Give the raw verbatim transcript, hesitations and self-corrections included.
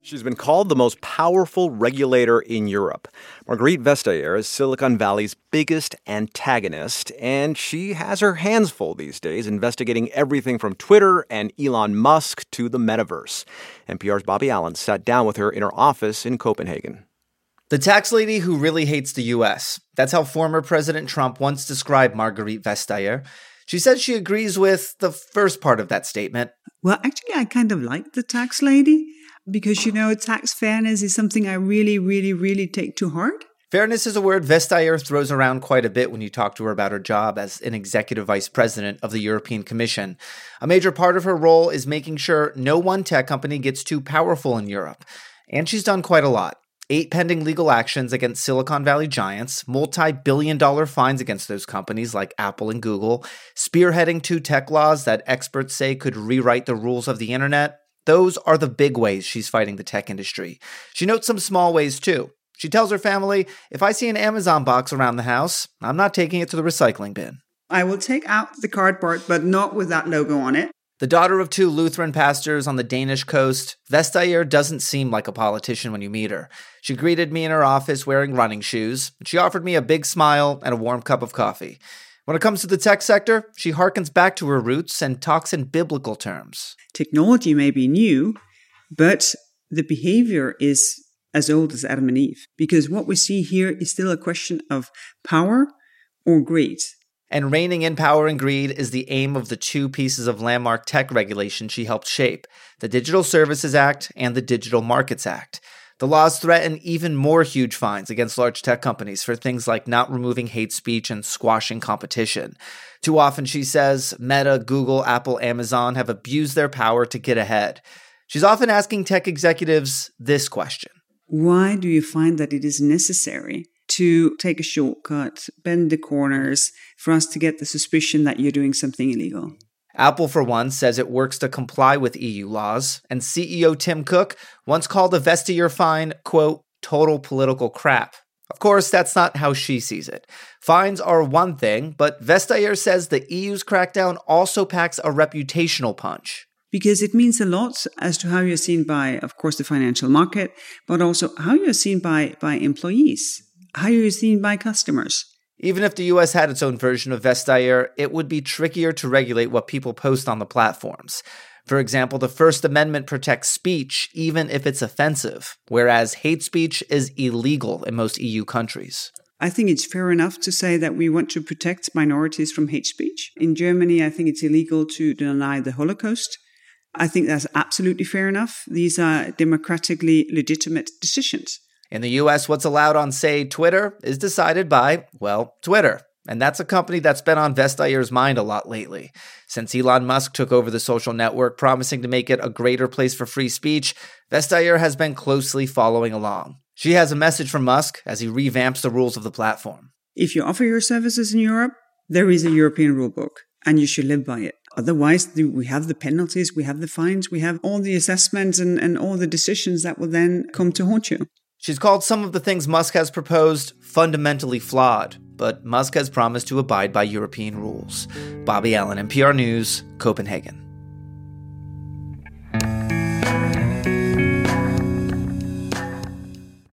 She's been called the most powerful regulator in Europe. Margrethe Vestager is Silicon Valley's biggest antagonist, and she has her hands full these days investigating everything from Twitter and Elon Musk to the metaverse. N P R's Bobby Allen sat down with her in her office in Copenhagen. The tax lady who really hates the U S. That's how former President Trump once described Margrethe Vestager. She says she agrees with the first part of that statement. Well, actually, I kind of like the tax lady because, you know, tax fairness is something I really, really, really take to heart. Fairness is a word Vestager throws around quite a bit when you talk to her about her job as an executive vice president of the European Commission. A major part of her role is making sure no one tech company gets too powerful in Europe. And she's done quite a lot. Eight pending legal actions against Silicon Valley giants, multi-billion dollar fines against those companies like Apple and Google, spearheading two tech laws that experts say could rewrite the rules of the internet. Those are the big ways she's fighting the tech industry. She notes some small ways too. She tells her family, if I see an Amazon box around the house, I'm not taking it to the recycling bin. I will take out the cardboard, but not with that logo on it. The daughter of two Lutheran pastors on the Danish coast, Vestager doesn't seem like a politician when you meet her. She greeted me in her office wearing running shoes. She offered me a big smile and a warm cup of coffee. When it comes to the tech sector, she harkens back to her roots and talks in biblical terms. Technology may be new, but the behavior is as old as Adam and Eve. Because what we see here is still a question of power or greed. And reining in power and greed is the aim of the two pieces of landmark tech regulation she helped shape, the Digital Services Act and the Digital Markets Act. The laws threaten even more huge fines against large tech companies for things like not removing hate speech and squashing competition. Too often, she says, Meta, Google, Apple, Amazon have abused their power to get ahead. She's often asking tech executives this question. Why do you find that it is necessary to take a shortcut, bend the corners, for us to get the suspicion that you're doing something illegal? Apple, for one, says it works to comply with E U laws, and C E O Tim Cook once called the Vestager fine, quote, total political crap. Of course, that's not how she sees it. Fines are one thing, but Vestager says the E U's crackdown also packs a reputational punch. Because it means a lot as to how you're seen by, of course, the financial market, but also how you're seen by, by employees, how you're seen by customers. Even if the U S had its own version of Vestager, it would be trickier to regulate what people post on the platforms. For example, the First Amendment protects speech even if it's offensive, whereas hate speech is illegal in most E U countries. I think it's fair enough to say that we want to protect minorities from hate speech. In Germany, I think it's illegal to deny the Holocaust. I think that's absolutely fair enough. These are democratically legitimate decisions. In the U S, what's allowed on, say, Twitter is decided by, well, Twitter. And that's a company that's been on Vestager's mind a lot lately. Since Elon Musk took over the social network, promising to make it a greater place for free speech, Vestager has been closely following along. She has a message from Musk as he revamps the rules of the platform. If you offer your services in Europe, there is a European rulebook, and you should live by it. Otherwise, we have the penalties, we have the fines, we have all the assessments and, and all the decisions that will then come to haunt you. She's called some of the things Musk has proposed fundamentally flawed, but Musk has promised to abide by European rules. Bobby Allen, N P R News, Copenhagen.